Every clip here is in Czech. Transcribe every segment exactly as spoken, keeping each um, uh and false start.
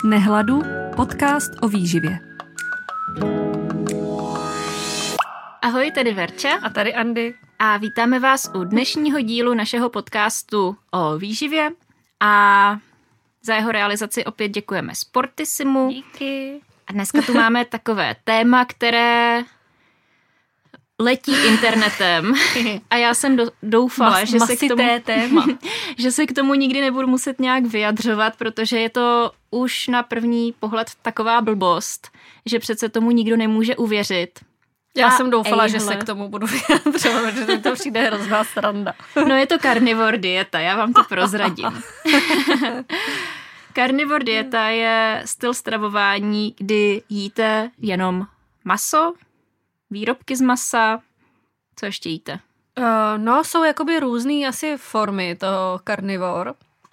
Nehladu, podcast o výživě. Ahoj, tady Verča. A tady Andy. A vítáme vás u dnešního dílu našeho podcastu o výživě. A za jeho realizaci opět děkujeme Sportissimu. Díky. A dneska tu máme takové téma, které letí internetem. A já jsem do, doufala, Mas, že, se k tomu, téma. že se k tomu nikdy nebudu muset nějak vyjadřovat, protože je to už na první pohled taková blbost, že přece tomu nikdo nemůže uvěřit. Já a jsem doufala, ejhle. že se k tomu budu vyjadřovat, že mi to přijde hrozná sranda. No je to carnivore dieta, já vám to prozradím. Carnivore dieta je styl stravování, kdy jíte jenom maso, výrobky z masa. Co ještě jíte? Uh, no, jsou jakoby různý asi formy toho carnivore. Uh,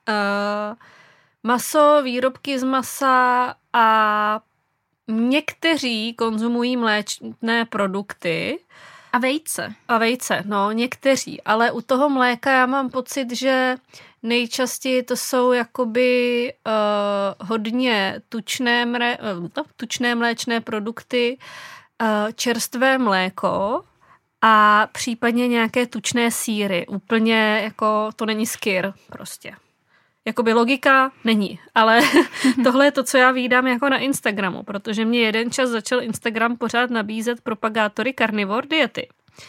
maso, výrobky z masa a někteří konzumují mléčné produkty. A vejce. A vejce, no, někteří. Ale u toho mléka já mám pocit, že nejčastěji to jsou jakoby uh, hodně tučné, mre, uh, tučné mléčné produkty, uh, čerstvé mléko a případně nějaké tučné sýry. Úplně jako to není skyr prostě. Jakoby logika není, ale tohle je to, co já vídám jako na Instagramu, protože mě jeden čas začal Instagram pořád nabízet propagátory carnivore diety.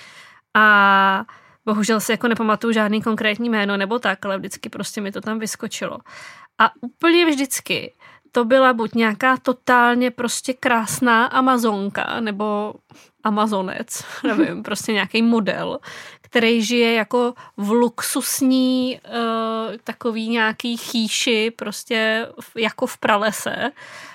A bohužel si jako nepamatuju žádný konkrétní jméno nebo tak, ale vždycky prostě mi to tam vyskočilo. A úplně vždycky to byla buď nějaká totálně prostě krásná Amazonka nebo Amazonec, nevím, prostě nějaký model, který žije jako v luxusní uh, takový nějaký chýši, prostě v, jako v pralese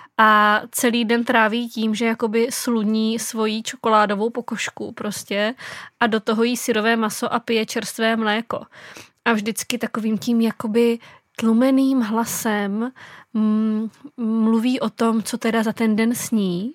a celý den tráví tím, že jakoby sluní svoji čokoládovou pokožku prostě a do toho jí syrové maso a pije čerstvé mléko. A vždycky takovým tím jakoby tlumeným hlasem mm, mluví o tom, co teda za ten den sní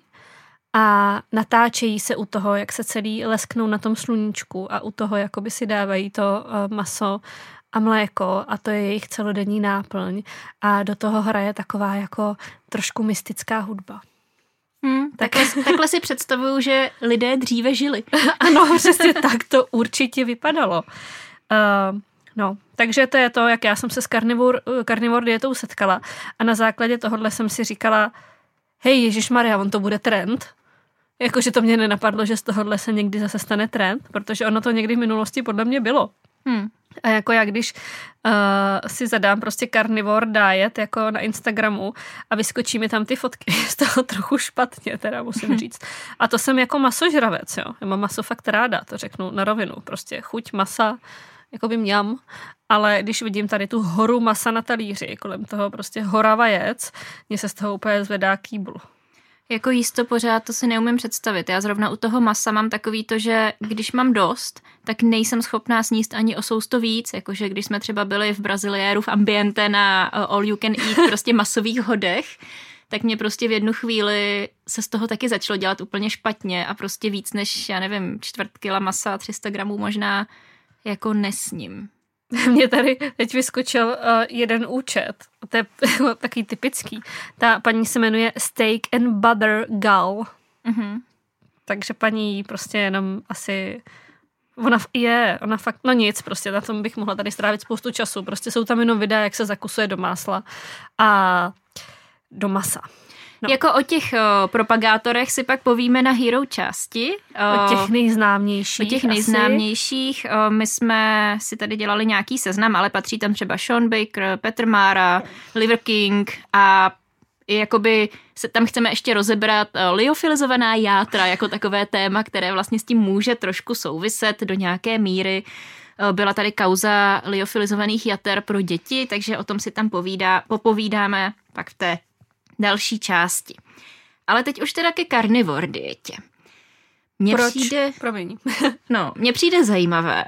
a natáčejí se u toho, jak se celý lesknou na tom sluníčku a u toho jakoby si dávají to uh, maso a mléko a to je jejich celodenní náplň a do toho hraje taková jako trošku mystická hudba. Hmm, takhle, takhle si představuju, že lidé dříve žili. Ano, přesně tak to určitě vypadalo. Uh, no, takže to je to, jak já jsem se s carnivore, carnivore dietou setkala a na základě tohohle jsem si říkala, hej, ježišmarja, on to bude trend. Jakože to mě nenapadlo, že z tohohle se někdy zase stane trend, protože ono to někdy v minulosti podle mě bylo. Hmm. A jako já, když uh, si zadám prostě carnivore diet jako na Instagramu a vyskočí mi tam ty fotky, z toho trochu špatně, teda musím říct. A to jsem jako masožravec, jo. Já mám maso fakt ráda, to řeknu na rovinu. Prostě chuť masa, jako by mňam, ale když vidím tady tu horu masa na talíři, kolem toho prostě hora vajec, mně se z toho úplně zvedá kýbl. Jako jíst to pořád, to si neumím představit. Já zrovna u toho masa mám takový to, že když mám dost, tak nejsem schopná sníst ani o sousto víc. Jakože když jsme třeba byli v Braziliéru v Ambiente na all you can eat prostě masových hodech, tak mě prostě v jednu chvíli se z toho taky začalo dělat úplně špatně a prostě víc než, já nevím, čtvrt kila masa, tři sta gramů možná jako nesním. Mně tady teď vyskočil uh, jeden účet, to je takový typický. Ta paní se jmenuje Steak and Butter Gal. Mm-hmm. Takže paní prostě jenom asi, ona je, ona fakt, no nic, prostě na tom bych mohla tady strávit spoustu času. Prostě jsou tam jenom videa, jak se zakusuje do másla a do masa. No. Jako o těch o, propagátorech si pak povíme na Hero části. O, o těch nejznámějších. O těch nejznámějších. O, my jsme si tady dělali nějaký seznam, ale patří tam třeba Shawn Baker, Petr Mára, Liver King a jakoby se tam chceme ještě rozebrat liofilizovaná játra jako takové téma, které vlastně s tím může trošku souviset do nějaké míry. Byla tady kauza liofilizovaných jater pro děti, takže o tom si tam povídá, popovídáme pak v té další části. Ale teď už teda ke carnivore dietě. Mně Proč? Přijde, Promiň. no, mně přijde zajímavé,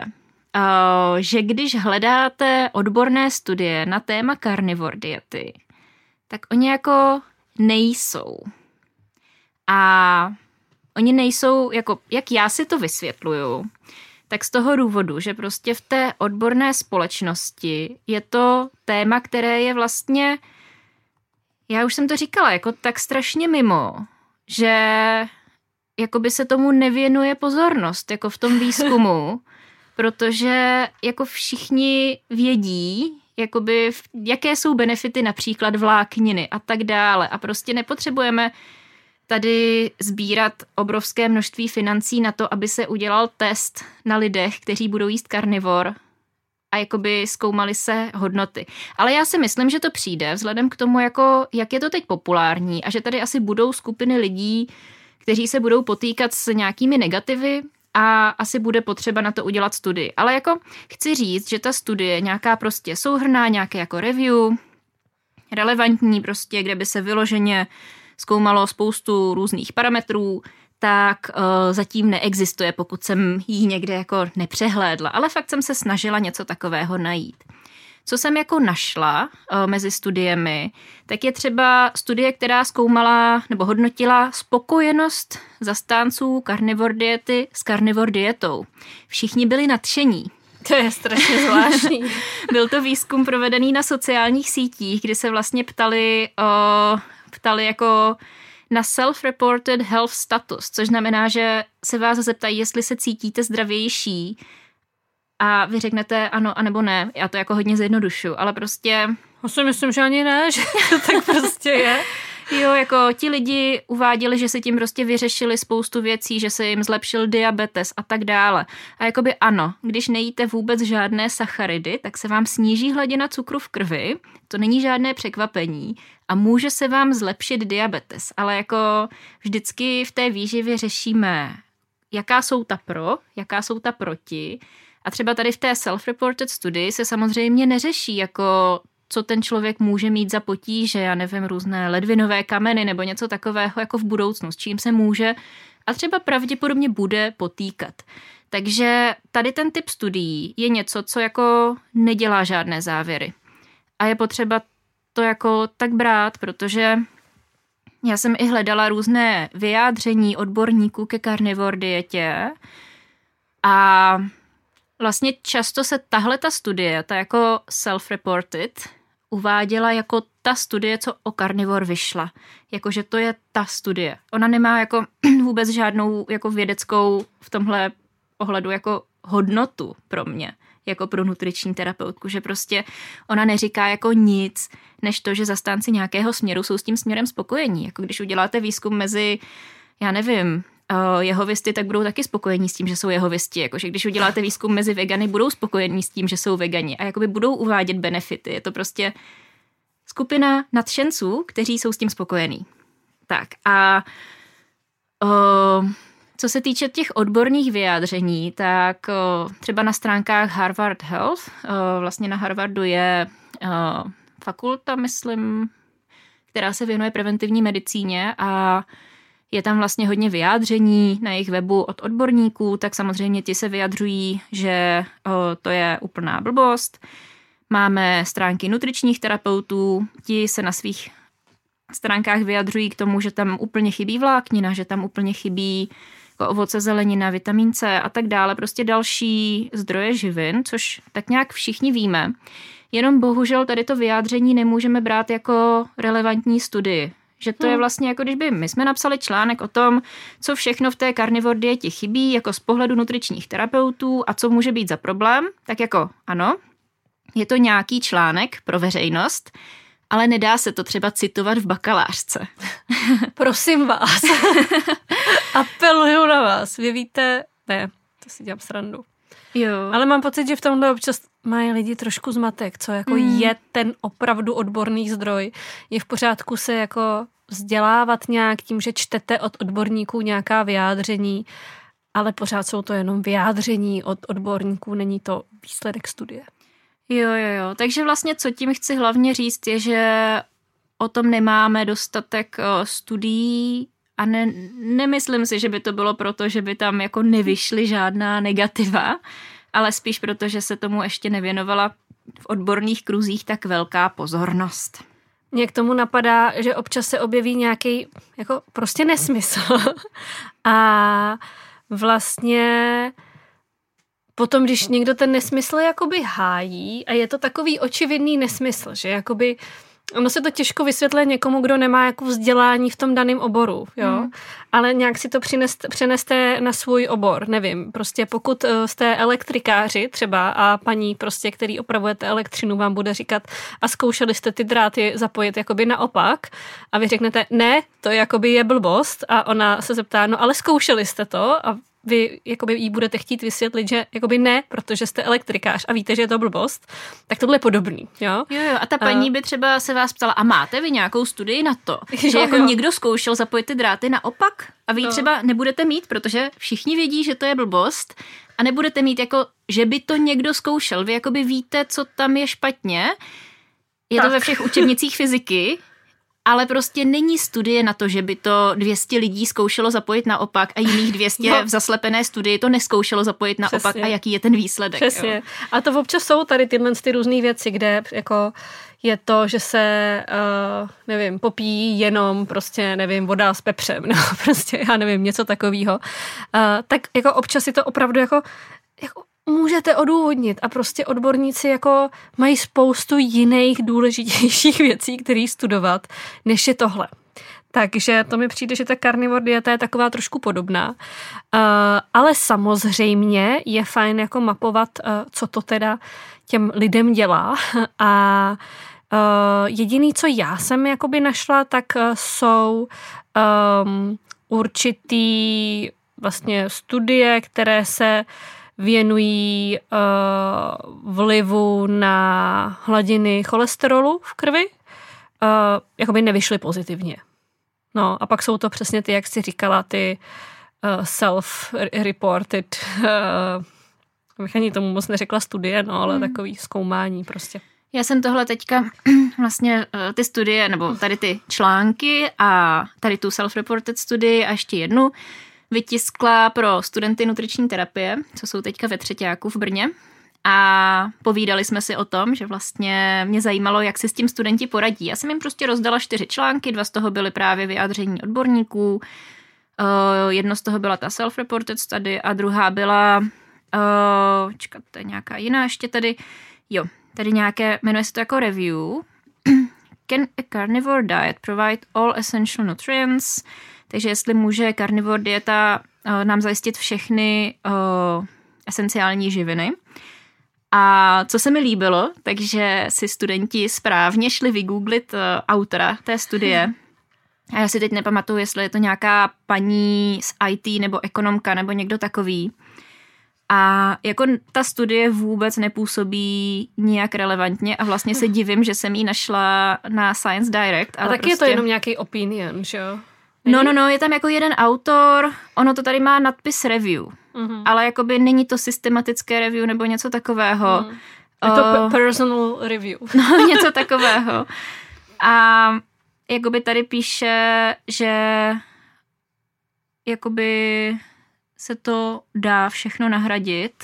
že když hledáte odborné studie na téma carnivore diety, tak oni jako nejsou. A oni nejsou, jako, jak já si to vysvětluju, tak z toho důvodu, že prostě v té odborné společnosti je to téma, které je vlastně já už jsem to říkala, jako tak strašně mimo, že jakoby se tomu nevěnuje pozornost, jako v tom výzkumu, protože jako všichni vědí, jakoby, jaké jsou benefity například vlákniny a tak dále. A prostě nepotřebujeme tady sbírat obrovské množství financí na to, aby se udělal test na lidech, kteří budou jíst karnivor a jakoby zkoumaly se hodnoty. Ale já si myslím, že to přijde vzhledem k tomu, jako, jak je to teď populární a že tady asi budou skupiny lidí, kteří se budou potýkat s nějakými negativy a asi bude potřeba na to udělat studii. Ale jako chci říct, že ta studie nějaká prostě souhrnná, nějaké jako review, relevantní prostě, kde by se vyloženě zkoumalo spoustu různých parametrů, tak uh, zatím neexistuje, pokud jsem ji někde jako nepřehlédla. Ale fakt jsem se snažila něco takového najít. Co jsem jako našla uh, mezi studiemi, tak je třeba studie, která zkoumala nebo hodnotila spokojenost zastánců carnivore diety s carnivore dietou. Všichni byli nadšení. To je strašně zvláštní. Byl to výzkum provedený na sociálních sítích, kdy se vlastně ptali, uh, ptali jako na self-reported health status, což znamená, že se vás zeptají, jestli se cítíte zdravější a vy řeknete ano anebo ne. Já to jako hodně zjednodušu, ale prostě... Já si myslím, že ani ne, že to tak prostě je. Jo, jako ti lidi uváděli, že si tím prostě vyřešili spoustu věcí, že se jim zlepšil diabetes a tak dále. A jakoby ano, když nejíte vůbec žádné sacharidy, tak se vám sníží hladina cukru v krvi, to není žádné překvapení a může se vám zlepšit diabetes. Ale jako vždycky v té výživě řešíme, jaká jsou ta pro, jaká jsou ta proti. A třeba tady v té self-reported studii se samozřejmě neřeší jako co ten člověk může mít za potíže, já nevím, různé ledvinové kameny nebo něco takového jako v budoucnu, s čím se může a třeba pravděpodobně bude potýkat. Takže tady ten typ studií je něco, co jako nedělá žádné závěry. A je potřeba to jako tak brát, protože já jsem i hledala různé vyjádření odborníků ke carnivore dietě a vlastně často se tahle ta studie, ta jako self-reported, uváděla jako ta studie, co o carnivore vyšla. Jakože to je ta studie. Ona nemá jako vůbec žádnou jako vědeckou v tomhle ohledu jako hodnotu pro mě, jako pro nutriční terapeutku, že prostě ona neříká jako nic, než to, že zastánci nějakého směru jsou s tím směrem spokojení. Jako když uděláte výzkum mezi, já nevím, jehovisty, tak budou taky spokojení s tím, že jsou jehovisti. Jakože když uděláte výzkum mezi vegany, budou spokojení s tím, že jsou vegani a jakoby budou uvádět benefity. Je to prostě skupina nadšenců, kteří jsou s tím spokojení. Tak a o, co se týče těch odborných vyjádření, tak o, třeba na stránkách Harvard Health, o, vlastně na Harvardu je o, fakulta, myslím, která se věnuje preventivní medicíně a je tam vlastně hodně vyjádření na jejich webu od odborníků, tak samozřejmě ti se vyjadřují, že o, to je úplná blbost. Máme stránky nutričních terapeutů, ti se na svých stránkách vyjadřují k tomu, že tam úplně chybí vláknina, že tam úplně chybí jako ovoce, zelenina, vitamin C a tak dále. Prostě další zdroje živin, což tak nějak všichni víme. Jenom bohužel tady to vyjádření nemůžeme brát jako relevantní studii. Že to je vlastně jako když by my jsme napsali článek o tom, co všechno v té carnivore dietě chybí, jako z pohledu nutričních terapeutů a co může být za problém, tak jako ano, je to nějaký článek pro veřejnost, ale nedá se to třeba citovat v bakalářce. Prosím vás, apeluju na vás, vy víte, ne, to si dělám srandu. Jo. Ale mám pocit, že v tomhle občas mají lidi trošku zmatek, co jako mm. je ten opravdu odborný zdroj. Je v pořádku se jako vzdělávat nějak tím, že čtete od odborníků nějaká vyjádření, ale pořád jsou to jenom vyjádření od odborníků, není to výsledek studie. Jo, jo, jo. Takže vlastně co tím chci hlavně říct je, že o tom nemáme dostatek studií a ne, nemyslím si, že by to bylo proto, že by tam jako nevyšly žádná negativa, ale spíš proto, že se tomu ještě nevěnovala v odborných kruzích tak velká pozornost. Mně k tomu napadá, že občas se objeví nějaký jako prostě nesmysl. A vlastně potom, když někdo ten nesmysl jakoby hájí a je to takový očividný nesmysl, že jakoby ono se to těžko vysvětluje někomu, kdo nemá jako vzdělání v tom daném oboru, jo. Mm. Ale nějak si to přineste, přeneste na svůj obor, nevím. Prostě pokud jste elektrikáři třeba a paní prostě, který opravujete elektřinu, vám bude říkat a zkoušeli jste ty dráty zapojit jakoby naopak a vy řeknete, ne, to jakoby je blbost a ona se zeptá, no ale zkoušeli jste to a vy jakoby jí budete chtít vysvětlit, že jakoby ne, protože jste elektrikář a víte, že je to blbost, tak tohle je podobný, jo? Jo, jo, a ta paní by třeba se vás ptala, a máte vy nějakou studii na to, že jo, jako jo. někdo zkoušel zapojit ty dráty naopak a vy ji No. třeba nebudete mít, protože všichni vědí, že to je blbost a nebudete mít jako, že by to někdo zkoušel. Vy jakoby víte, co tam je špatně, je tak. to ve všech učebnicích fyziky, ale prostě není studie na to, že by to dvě stě lidí zkoušelo zapojit naopak a jiných dvě stě no. v zaslepené studii to neskoušelo zapojit naopak. Přesně. A jaký je ten výsledek. Přesně. Jo? A to občas jsou tady tyhle ty různé věci, kde jako je to, že se, uh, nevím, popíjí jenom prostě, nevím, voda s pepřem, no prostě, já nevím, něco takového. Uh, tak jako občas si to opravdu jako, jako můžete odůvodnit a prostě odborníci jako mají spoustu jiných důležitějších věcí, které studovat, než je tohle. Takže to mi přijde, že ta carnivore dieta je taková trošku podobná. Uh, ale samozřejmě je fajn jako mapovat, uh, co to teda těm lidem dělá. A uh, jediný, co já jsem jakoby našla, tak uh, jsou um, určitý vlastně studie, které se věnují uh, vlivu na hladiny cholesterolu v krvi. Uh, jakoby nevyšly pozitivně. No a pak jsou to přesně ty, jak jsi říkala, ty uh, self-reported, uh, bych ani tomu moc neřekla studie, no, ale hmm. takový zkoumání prostě. Já jsem tohle teďka vlastně uh, ty studie, nebo tady ty články a tady tu self-reported studii a ještě jednu vytiskla pro studenty nutriční terapie, co jsou teďka ve třeťáku v Brně. A povídali jsme si o tom, že vlastně mě zajímalo, jak si s tím studenti poradí. Já jsem jim prostě rozdala čtyři články, dva z toho byly právě vyjádření odborníků, uh, jedno z toho byla ta self-reported study a druhá byla, uh, čekat, to je nějaká jiná ještě tady, jo, tady nějaké, jmenuje se to jako review. Can a carnivore diet provide all essential nutrients? Takže jestli může carnivore dieta uh, nám zajistit všechny uh, esenciální živiny. A co se mi líbilo, takže si studenti správně šli vygooglit uh, autora té studie. A já si teď nepamatuju, jestli je to nějaká paní z í té nebo ekonomka nebo někdo takový. A jako ta studie vůbec nepůsobí nijak relevantně a vlastně se divím, že jsem ji našla na Science Direct. Ale a taky prostě... je to jenom nějaký opinion, že jo? No, no, no, je tam jako jeden autor, ono to tady má nadpis review, mm-hmm. ale jakoby není to systematické review nebo něco takového. Mm. Je to uh, personal review. No, něco takového. A jakoby tady píše, že jakoby se to dá všechno nahradit.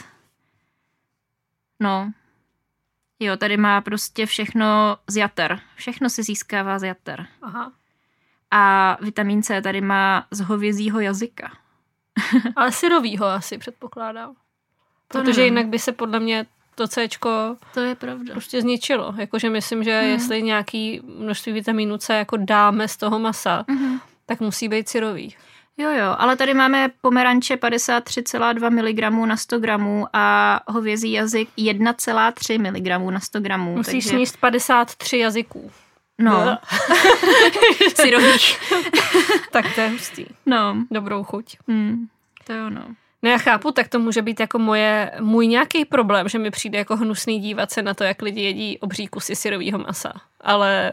No. Jo, tady má prostě všechno z jater. Všechno se získává z jater. Aha. A vitamin C tady má z hovězího jazyka. Ale syrovýho asi předpokládám. To Protože nevím. jinak by se podle mě to Cčko to je pravda. prostě zničilo. Jakože myslím, že hmm. jestli nějaký množství vitamínu C jako dáme z toho masa, hmm. tak musí být syrový. Jo, jo, ale tady máme pomeranče padesát tři celá dva miligramů na sto gramů a hovězí jazyk jedna celá tři miligramů na sto gramů. Musíš takže... sníst padesát tři jazyků. No. Syrových. Tak to je hustý. No. Dobrou chuť. Hmm. To jo, no. No já chápu, tak to může být jako moje, můj nějaký problém, že mi přijde jako hnusný dívat se na to, jak lidi jedí obří kusy syrovýho masa. Ale...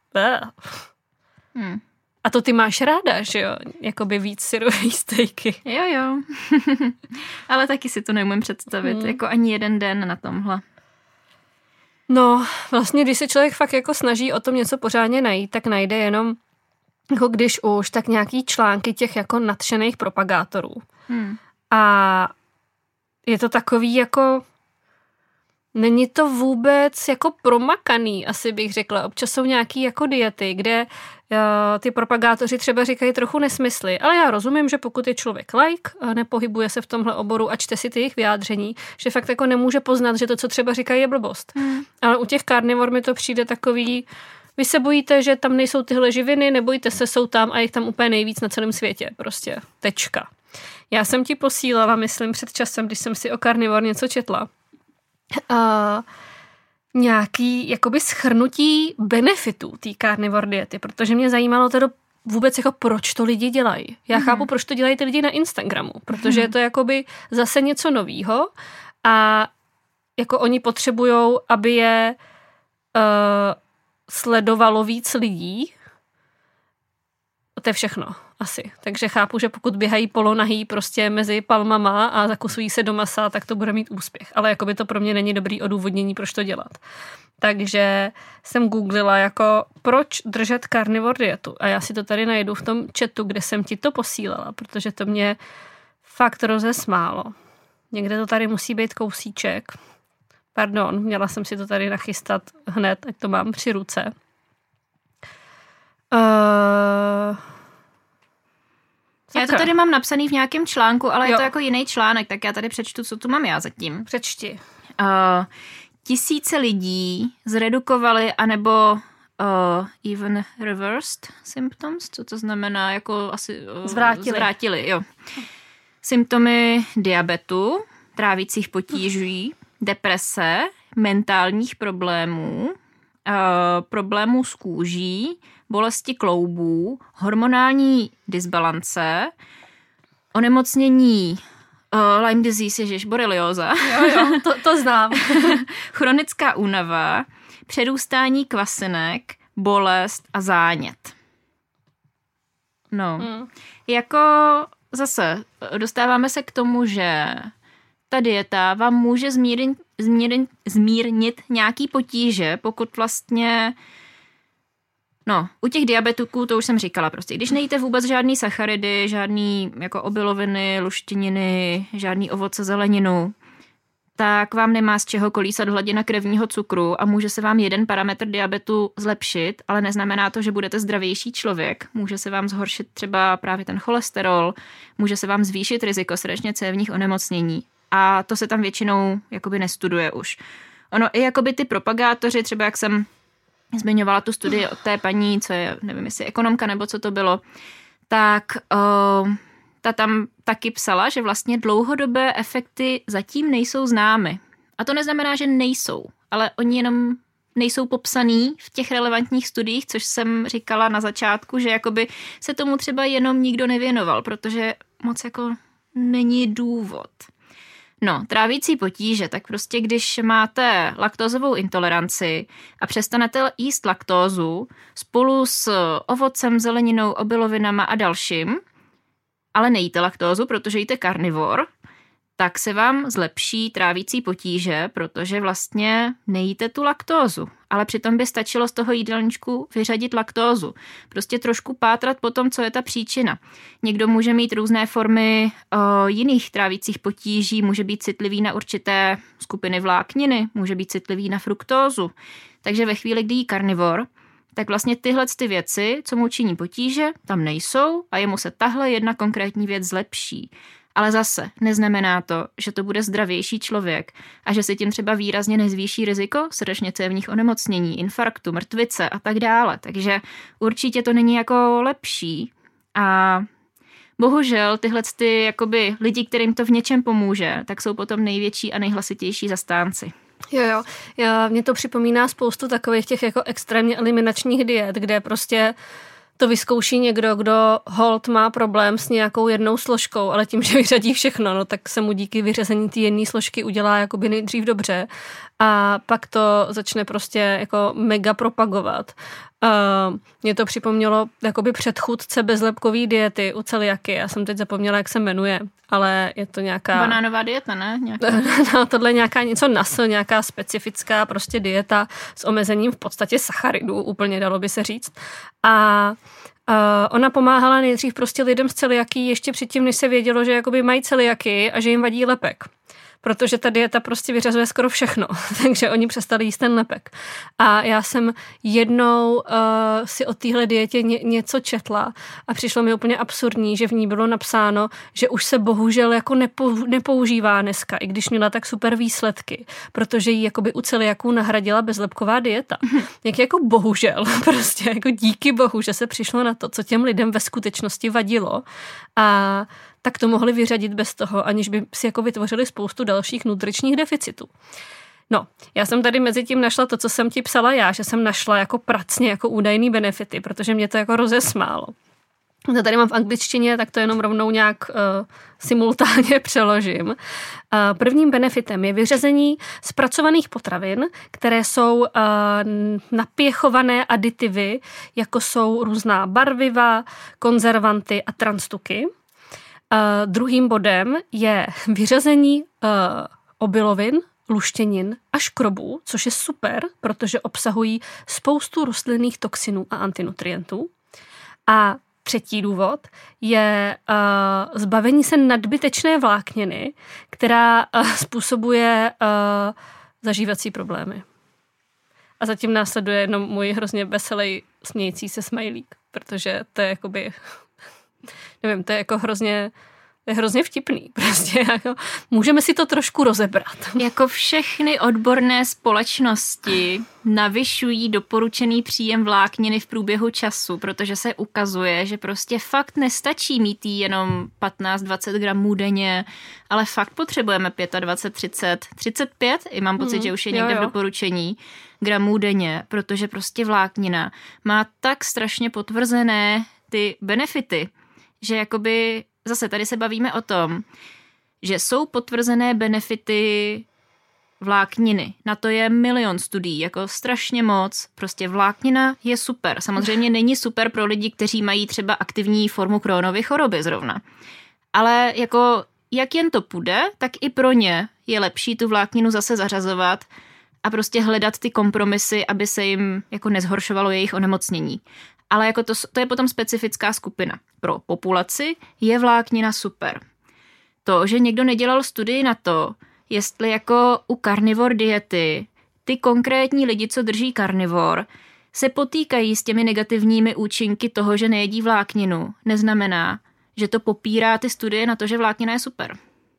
Hmm. A to ty máš ráda, že jo? Jakoby víc syrový stejky. Jo, jo. Ale taky si to neumím představit. Hmm. Jako ani jeden den na tomhle. No, vlastně, když se člověk fakt jako snaží o tom něco pořádně najít, tak najde jenom, jako když už, tak nějaký články těch jako nadšených propagátorů. Hmm. A je to takový jako... Není to vůbec jako promakaný, asi bych řekla. Občas jsou nějaký jako diety, kde uh, ty propagátoři třeba říkají trochu nesmysly, ale já rozumím, že pokud je člověk laik, nepohybuje se v tomhle oboru a čte si ty jejich vyjádření, že fakt jako nemůže poznat, že to, co třeba říkají, je blbost. Hmm. Ale u těch carnivore mi to přijde takový vy se bojíte, že tam nejsou tyhle živiny, nebojte se, jsou tam a jich tam úplně nejvíc na celém světě. Prostě tečka. Já jsem ti posílala, myslím, před časem, když jsem si o karnivor něco četla. Uh, nějaký jakoby shrnutí benefitů té carnivore diety, protože mě zajímalo teda vůbec jako proč to lidi dělají. Já mm. chápu, proč to dělají ty lidi na Instagramu, protože je to jakoby zase něco novýho a jako oni potřebujou, aby je uh, sledovalo víc lidí. To je všechno asi. Takže chápu, že pokud běhají polonahý prostě mezi palmama a zakusují se do masa, tak to bude mít úspěch. Ale jakoby to pro mě není dobrý odůvodnění, proč to dělat. Takže jsem googlila jako proč držet carnivore dietu. A já si to tady najdu v tom chatu, kde jsem ti to posílala, protože to mě fakt rozesmálo. Někde to tady musí být kousíček. Pardon, měla jsem si to tady nachystat hned, ať to mám při ruce. Uh... Já to tady mám napsaný v nějakém článku, ale jo. Je to jako jiný článek, tak já tady přečtu, co tu mám já zatím. Přečti. Uh, tisíce lidí zredukovali, anebo uh, even reversed symptoms, co to znamená, jako asi uh, zvrátili. zvrátili jo. Symptomy diabetu, trávicích potíží, deprese, mentálních problémů, uh, problémů s kůží, bolesti kloubů, hormonální disbalance, onemocnění uh, Lyme disease, ježiš, borelioza. Jo, jo, to, to znám. Chronická únava, přerůstání kvasinek, bolest a zánět. No, hmm. jako zase dostáváme se k tomu, že ta dieta vám může zmírnit, zmírnit, zmírnit nějaký potíže, pokud vlastně no, u těch diabetiků, to už jsem říkala prostě, když nejíte vůbec žádný sacharidy, žádný jako obiloviny, luštěniny, žádný ovoce, zeleninu, tak vám nemá z čeho kolísat hladina krevního cukru a může se vám jeden parametr diabetu zlepšit, ale neznamená to, že budete zdravější člověk. Může se vám zhoršit třeba právě ten cholesterol, může se vám zvýšit riziko srdečně cévních onemocnění a to se tam většinou jakoby nestuduje už. Ono i jakoby ty propagátoři, třeba jak jsem zmiňovala tu studii od té paní, co je, nevím, jestli ekonomka nebo co to bylo, tak uh, ta tam taky psala, že vlastně dlouhodobé efekty zatím nejsou známy. A to neznamená, že nejsou, ale oni jenom nejsou popsaný v těch relevantních studiích, což jsem říkala na začátku, že jakoby se tomu třeba jenom nikdo nevěnoval, protože moc jako není důvod. No, trávící potíže, tak prostě když máte laktózovou intoleranci a přestanete jíst laktózu spolu s ovocem, zeleninou, obilovinama a dalším, ale nejíte laktózu, protože jíte karnivor, tak se vám zlepší trávící potíže, protože vlastně nejíte tu laktózu. Ale přitom by stačilo z toho jídelníčku vyřadit laktózu. Prostě trošku pátrat po tom, co je ta příčina. Někdo může mít různé formy o, jiných trávicích potíží, může být citlivý na určité skupiny vlákniny, může být citlivý na fruktózu. Takže ve chvíli, kdy jí karnivor, tak vlastně tyhle ty věci, co mu činí potíže, tam nejsou a jemu se tahle jedna konkrétní věc zlepší. Ale zase neznamená to, že to bude zdravější člověk a že si tím třeba výrazně nezvýší riziko srdečně cévních onemocnění, infarktu, mrtvice a tak dále. Takže určitě to není jako lepší. A bohužel tyhle ty jakoby lidi, kterým to v něčem pomůže, tak jsou potom největší a nejhlasitější zastánci. Jo, jo. Já, mě to připomíná spoustu takových těch jako extrémně eliminačních diet, kde prostě to vyzkouší někdo, kdo hold má problém s nějakou jednou složkou, ale tím, že vyřadí všechno, no tak se mu díky vyřazení té jedné složky udělá jakoby nejdřív dobře a pak to začne prostě jako mega propagovat. Uh, mě to připomnělo jakoby předchůdce bezlepkový diety u celiaky. Já jsem teď zapomněla, jak se jmenuje, ale je to nějaká... Banánová dieta, ne? Nějaká... no, tohle je nějaká něco N A S, nějaká specifická prostě dieta s omezením v podstatě sacharidů, úplně dalo by se říct. A uh, ona pomáhala nejdřív prostě lidem s celiaky ještě předtím, než se vědělo, že jakoby mají celiaky a že jim vadí lepek. protože ta dieta prostě vyřazuje skoro všechno, takže oni přestali jíst ten lepek. A já jsem jednou uh, si o téhle dietě ně, něco četla a přišlo mi úplně absurdní, že v ní bylo napsáno, že už se bohužel jako nepo, nepoužívá dneska, i když měla tak super výsledky, protože ji jakoby u celiaků nahradila bezlepková dieta. Jak jako bohužel, prostě jako díky bohu, že se přišlo na to, co těm lidem ve skutečnosti vadilo a tak to mohli vyřadit bez toho, aniž by si jako vytvořili spoustu dalších nutričních deficitů. No, já jsem tady mezi tím našla to, co jsem ti psala já, že jsem našla jako pracně jako údajný benefity, protože mě to jako rozesmálo. To tady mám v angličtině, tak to jenom rovnou nějak uh, simultánně přeložím. Uh, prvním benefitem je vyřazení zpracovaných potravin, které jsou uh, napěchované aditivy, jako jsou různá barviva, konzervanty a transtuky. Uh, druhým bodem je vyřazení uh, obilovin, luštěnin a škrobů, což je super, protože obsahují spoustu rostlinných toxinů a antinutrientů. A třetí důvod je uh, zbavení se nadbytečné vlákniny, která uh, způsobuje uh, zažívací problémy. A zatím následuje jenom můj hrozně veselý smějící se smajlík, protože to je jakoby, nevím, to je jako hrozně To je hrozně vtipný. Prostě jako, můžeme si to trošku rozebrat. Jako všechny odborné společnosti navyšují doporučený příjem vlákniny v průběhu času, protože se ukazuje, že prostě fakt nestačí mít jí jenom patnáct dvacet gramů denně, ale fakt potřebujeme dvacet pět, třicet, třicet pět, i mám pocit, hmm, že už je někde jo, jo. v doporučení, gramů denně, protože prostě vláknina má tak strašně potvrzené ty benefity, že jakoby zase tady se bavíme o tom, že jsou potvrzené benefity vlákniny. Na to je milion studií, jako strašně moc. Prostě vláknina je super. Samozřejmě není super pro lidi, kteří mají třeba aktivní formu Crohnovy choroby zrovna. Ale jako jak jen to půjde, tak i pro ně je lepší tu vlákninu zase zařazovat a prostě hledat ty kompromisy, aby se jim jako nezhoršovalo jejich onemocnění. Ale jako to, to je potom specifická skupina. Pro populaci je vláknina super. To, že někdo nedělal studii na to, jestli jako u carnivore diety ty konkrétní lidi, co drží karnivor, se potýkají s těmi negativními účinky toho, že nejedí vlákninu, neznamená, že to popírá ty studie na to, že vláknina je super.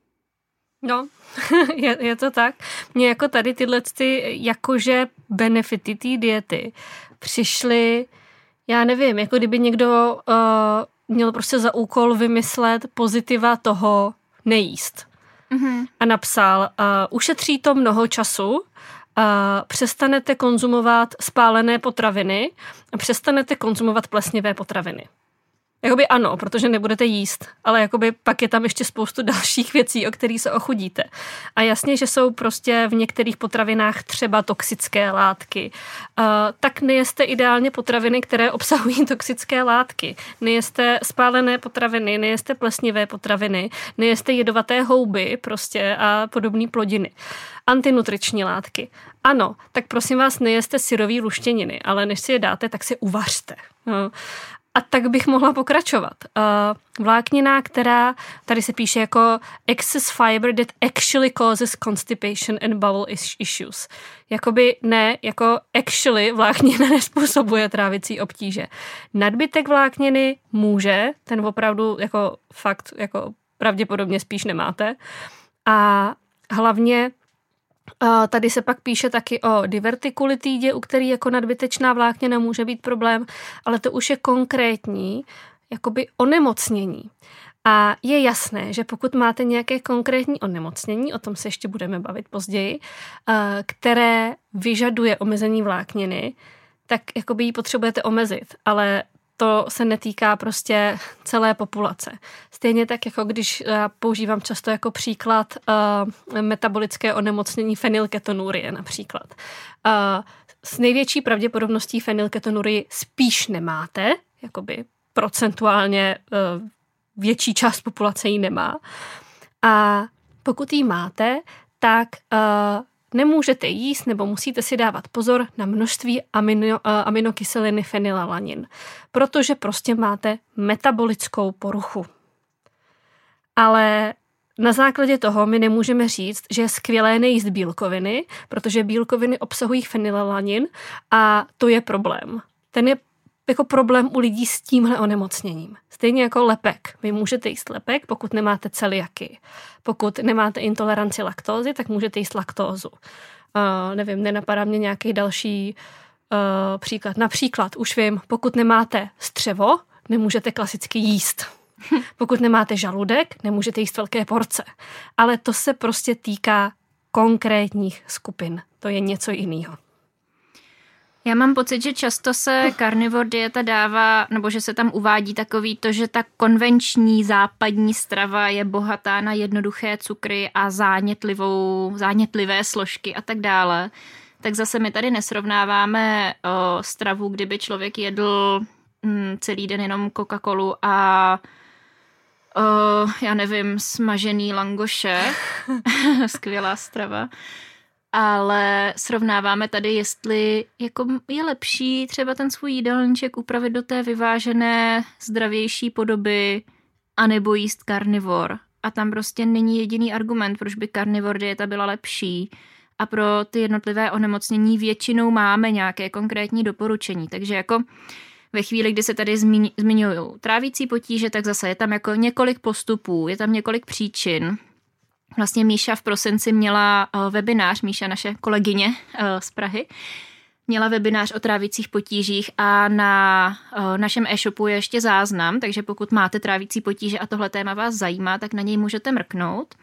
No, je, je to tak. Mně jako tady tyhle ty jakože benefity té diety přišly, já nevím, jako kdyby někdo uh, měl prostě za úkol vymyslet pozitiva toho nejíst. Mm-hmm. A napsal, uh, ušetří to mnoho času, uh, přestanete konzumovat spálené potraviny a přestanete konzumovat plesnivé potraviny. Jakoby ano, protože nebudete jíst, ale jakoby pak je tam ještě spoustu dalších věcí, o kterých se ochudíte. A jasně, že jsou prostě v některých potravinách třeba toxické látky. Uh, tak nejeste ideálně potraviny, které obsahují toxické látky. Nejeste spálené potraviny, nejeste plesnivé potraviny, nejeste jedovaté houby prostě a podobné plodiny. Antinutriční látky. Ano, tak prosím vás, nejeste syrový luštěniny, ale než si je dáte, tak si uvařte. No. A tak bych mohla pokračovat. Uh, vláknina, která tady se píše jako excess fiber that actually causes constipation and bowel issues. Jakoby ne, jako actually vláknina nezpůsobuje trávicí obtíže. Nadbytek vlákniny může, ten opravdu jako fakt jako pravděpodobně spíš nemáte. A hlavně Uh, tady se pak píše taky o divertikulitidě, u který jako nadbytečná vláknina může být problém, ale to už je konkrétní jakoby onemocnění. A je jasné, že pokud máte nějaké konkrétní onemocnění, o tom se ještě budeme bavit později, uh, které vyžaduje omezení vlákniny, tak jakoby ji potřebujete omezit, ale to se netýká prostě celé populace. Stejně tak, jako když používám často jako příklad uh, metabolické onemocnění fenylketonurie například. Uh, s největší pravděpodobností fenylketonurii spíš nemáte, jakoby procentuálně uh, větší část populace ji nemá. A pokud ji máte, tak uh, nemůžete jíst nebo musíte si dávat pozor na množství amino, aminokyseliny fenylalanin, protože prostě máte metabolickou poruchu. Ale na základě toho my nemůžeme říct, že je skvělé nejíst bílkoviny, protože bílkoviny obsahují fenylalanin a to je problém. Ten je jako problém u lidí s tímhle onemocněním. Stejně jako lepek. Vy můžete jíst lepek, pokud nemáte celiaky. Pokud nemáte intoleranci laktózy, tak můžete jíst laktózu. Uh, nevím, nenapadá mě nějaký další uh, příklad. Například, už vím, pokud nemáte střevo, nemůžete klasicky jíst. Pokud nemáte žaludek, nemůžete jíst velké porce. Ale to se prostě týká konkrétních skupin. To je něco jiného. Já mám pocit, že často se carnivore dieta dává, nebo že se tam uvádí takový to, že ta konvenční západní strava je bohatá na jednoduché cukry a zánětlivou, zánětlivé složky a tak dále. Tak zase my tady nesrovnáváme o, stravu, kdyby člověk jedl mm, celý den jenom Coca-Colu a o, já nevím, smažený langoše. Skvělá strava. Ale srovnáváme tady, jestli jako je lepší třeba ten svůj jídelníček upravit do té vyvážené, zdravější podoby, anebo jíst karnivor. A tam prostě není jediný argument, proč by karnivor dieta byla lepší. A pro ty jednotlivé onemocnění většinou máme nějaké konkrétní doporučení. Takže jako ve chvíli, kdy se tady zmiňují trávící potíže, tak zase je tam jako několik postupů, je tam několik příčin. Vlastně Míša v prosinci měla webinář, Míša, naše kolegyně z Prahy, měla webinář o trávících potížích a na našem e-shopu je ještě záznam, takže pokud máte trávící potíže a tohle téma vás zajímá, tak na něj můžete mrknout.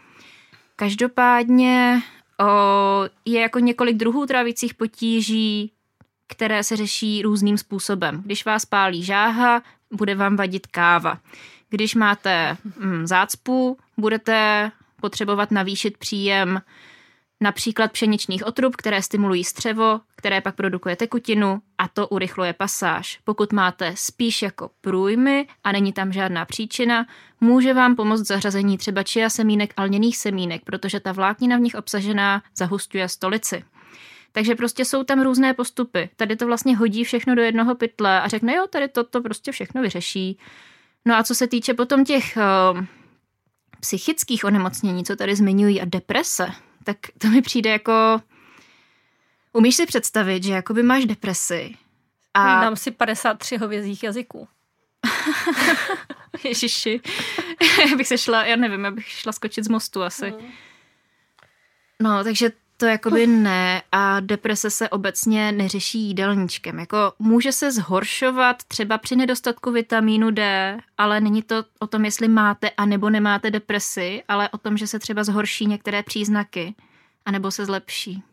Každopádně je jako několik druhů trávících potíží, které se řeší různým způsobem. Když vás pálí žáha, bude vám vadit káva. Když máte mm, zácpu, budete potřebovat navýšit příjem například pšeničných otrub, které stimulují střevo, které pak produkuje tekutinu a to urychluje pasáž. Pokud máte spíš jako průjmy a není tam žádná příčina, může vám pomoct zařazení třeba chia semínek a lněných semínek, protože ta vláknina v nich obsažená zahustuje stolici. Takže prostě jsou tam různé postupy. Tady to vlastně hodí všechno do jednoho pytle a řekne, jo, tady to, to prostě všechno vyřeší. No a co se týče potom těch uh, psychických onemocnění, co tady zmiňují, a deprese, tak to mi přijde jako... Umíš si představit, že jakoby máš depresi a... Dám si padesát tři hovězích jazyků. Ježiši. Já bych se šla, já nevím, já bych šla skočit z mostu asi. Mm. No, takže to jakoby ne a deprese se obecně neřeší jídelníčkem. Jako může se zhoršovat třeba při nedostatku vitamínu D, ale není to o tom, jestli máte a nebo nemáte depresi, ale o tom, že se třeba zhorší některé příznaky a nebo se zlepší.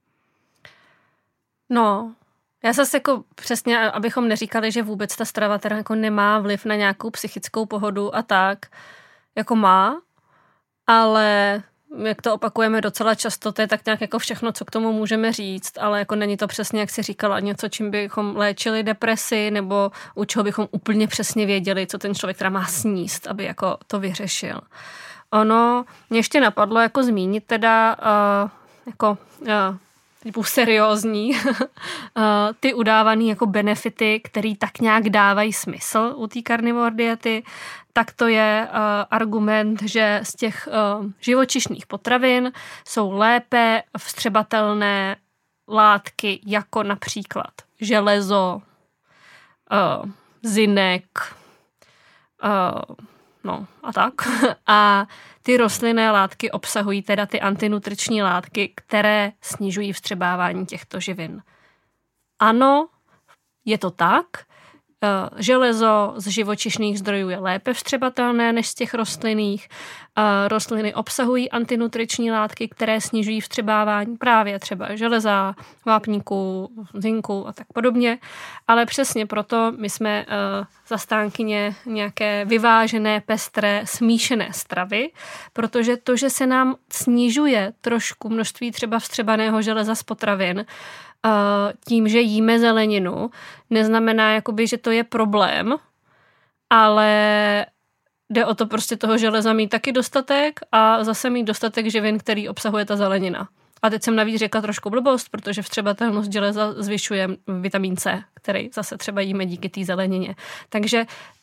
No, já zase jako přesně, abychom neříkali, že vůbec ta strava teda jako nemá vliv na nějakou psychickou pohodu a tak, jako má, ale jak to opakujeme docela často, to je tak nějak jako všechno, co k tomu můžeme říct, ale jako není to přesně, jak jsi říkala, něco, čím bychom léčili depresi, nebo u čeho bychom úplně přesně věděli, co ten člověk teda má sníst, aby jako to vyřešil. Ono mě ještě napadlo jako zmínit teda uh, jako uh, typu seriózní ty udávaný jako benefity, který tak nějak dávají smysl u té carnivore diety, tak to je uh, argument, že z těch uh, živočišných potravin jsou lépe vstřebatelné látky jako například železo, uh, zinek, uh, no a tak. A ty rostlinné látky obsahují teda ty antinutriční látky, které snižují vstřebávání těchto živin. Ano, je to tak. Železo z živočišných zdrojů je lépe vstřebatelné než z těch rostlinných. Rostliny obsahují antinutriční látky, které snižují vstřebávání právě třeba železa, vápníku, zinku a tak podobně. Ale přesně proto my jsme zastánkyně nějaké vyvážené, pestré, smíšené stravy, protože to, že se nám snižuje trošku množství třeba vstřebaného železa z potravin, tím, že jíme zeleninu, neznamená, jakoby, že to je problém, ale jde o to prostě toho železa mít taky dostatek a zase mít dostatek živin, který obsahuje ta zelenina. A teď jsem navíc řekla trošku blbost, protože vstřebatelnost železa zvyšuje vitamin C, který zase třeba jíme díky té zelenině. Takže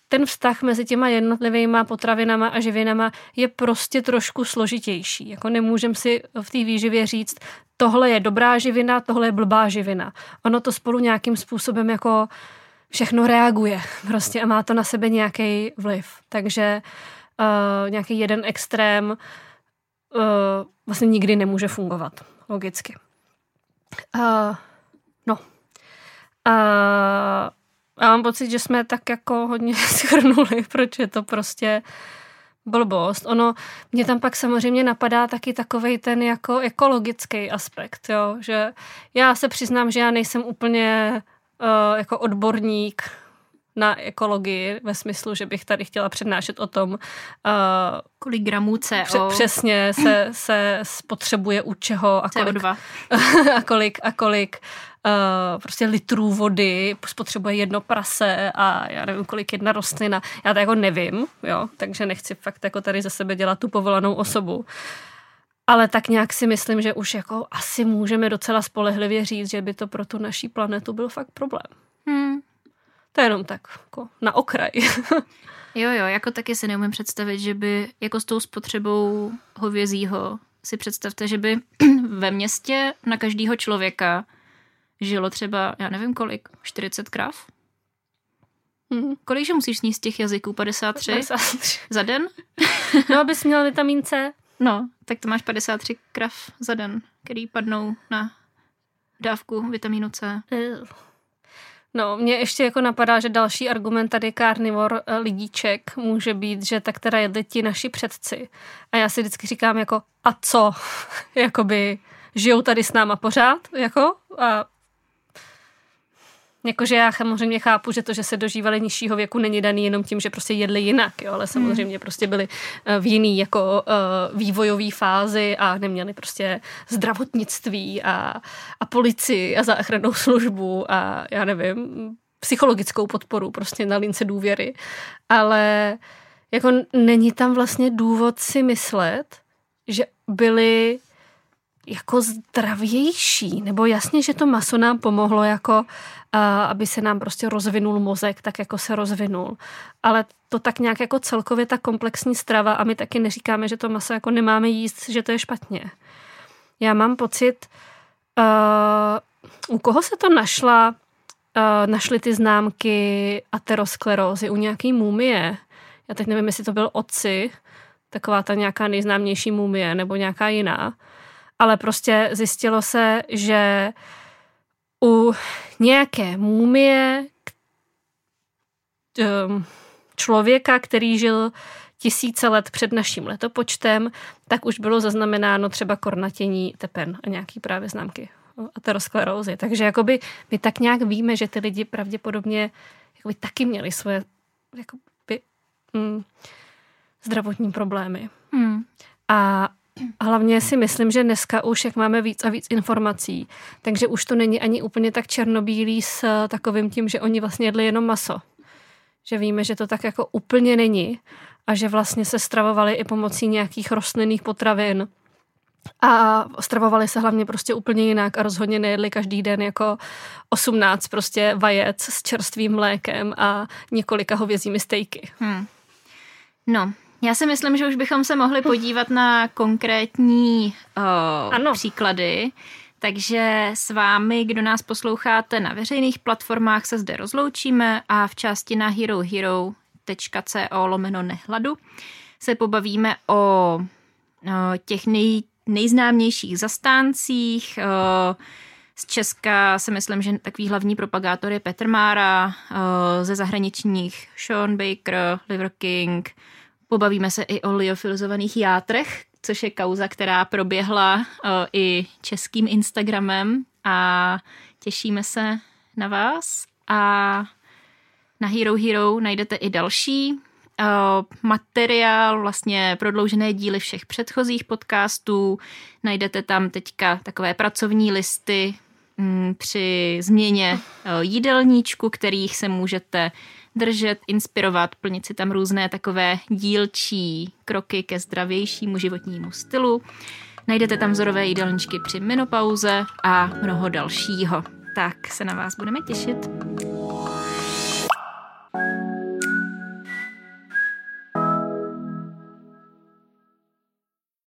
ten vztah mezi těma jednotlivýma potravinama a živinama je prostě trošku složitější. Jako nemůžem si v té výživě říct, tohle je dobrá živina, tohle je blbá živina. Ono to spolu nějakým způsobem jako všechno reaguje prostě a má to na sebe nějaký vliv. Takže uh, nějaký jeden extrém uh, vlastně nikdy nemůže fungovat, logicky. Uh, no. Uh, já mám pocit, že jsme tak jako hodně shrnuli, proč je to prostě blbost. Ono, mě tam pak samozřejmě napadá taky takovej ten jako ekologický aspekt, jo, že já se přiznám, že já nejsem úplně uh, jako odborník na ekologii, ve smyslu, že bych tady chtěla přednášet o tom, uh, kolik gramů C O. Pře- přesně se, se spotřebuje u čeho a kolik, C O dva. a kolik, a kolik uh, prostě litrů vody spotřebuje jedno prase a já nevím, kolik jedna rostlina. Já to jako nevím, jo, takže nechci fakt jako tady ze sebe dělat tu povolanou osobu. Ale tak nějak si myslím, že už jako asi můžeme docela spolehlivě říct, že by to pro tu naší planetu byl fakt problém. Hmm. To je jenom tak jako na okraj. Jo, jo, jako taky si neumím představit, že by jako s tou spotřebou hovězího si představte, že by ve městě na každého člověka žilo třeba, já nevím kolik, čtyřicet krav? Hmm. Kolik, že musíš sníst těch jazyků? padesát tři? padesát tři. Za den? No, abys měl vitamin C. No, tak to máš padesát tři krav za den, který padnou na dávku vitamínu C. No, mě ještě jako napadá, že další argument tady carnivore lidíček může být, že tak teda jedli ti naši předci. A já si vždycky říkám jako, a co? Jakoby žijou tady s náma pořád, jako? A jakože já samozřejmě chápu, že to, že se dožívali nižšího věku, není daný jenom tím, že prostě jedli jinak, jo, ale samozřejmě prostě byli v jiný jako uh, vývojový fázi a neměli prostě zdravotnictví a, a policii a záchrannou službu a já nevím, psychologickou podporu prostě na lince důvěry, ale jako není tam vlastně důvod si myslet, že byli jako zdravější, nebo jasně, že to maso nám pomohlo jako, uh, aby se nám prostě rozvinul mozek, tak jako se rozvinul. Ale to tak nějak jako celkově ta komplexní strava a my taky neříkáme, že to maso jako nemáme jíst, že to je špatně. Já mám pocit, uh, u koho se to našla, uh, našly ty známky aterosklerózy, u nějaký mumie. Já teď nevím, jestli to byl otci, taková ta nějaká nejznámější mumie, nebo nějaká jiná. Ale prostě zjistilo se, že u nějaké mumie člověka, který žil tisíce let před naším letopočtem, tak už bylo zaznamenáno třeba kornatění tepen a nějaký právě známky aterosklerózy. Takže jakoby my tak nějak víme, že ty lidi pravděpodobně jakoby taky měli svoje jakoby, mm, zdravotní problémy. Hmm. A hlavně si myslím, že dneska už, jak máme víc a víc informací, takže už to není ani úplně tak černobílý s takovým tím, že oni vlastně jedli jenom maso. Že víme, že to tak jako úplně není a že vlastně se stravovali i pomocí nějakých rostlinných potravin a stravovali se hlavně prostě úplně jinak a rozhodně nejedli každý den jako osmnáct prostě vajec s čerstvým mlékem a několika hovězími stejky. Hmm. No, já si myslím, že už bychom se mohli podívat na konkrétní uh, příklady, takže s vámi, kdo nás posloucháte na veřejných platformách, se zde rozloučíme a v části na herohero tečka co lomeno nehladu se pobavíme o uh, těch nej, nejznámějších zastáncích. Uh, z Česka si myslím, že takový hlavní propagátor je Petr Mára, uh, ze zahraničních Sean Baker, Liver King. Pobavíme se i o liofilizovaných játrech, což je kauza, která proběhla uh, i českým Instagramem a těšíme se na vás. A na Hero Hero najdete i další uh, materiál, vlastně prodloužené díly všech předchozích podcastů. Najdete tam teďka takové pracovní listy m, při změně uh, jídelníčku, kterých se můžete držet, inspirovat, plnit si tam různé takové dílčí kroky ke zdravějšímu životnímu stylu. Najdete tam vzorové jídelníčky při menopauze a mnoho dalšího. Tak se na vás budeme těšit.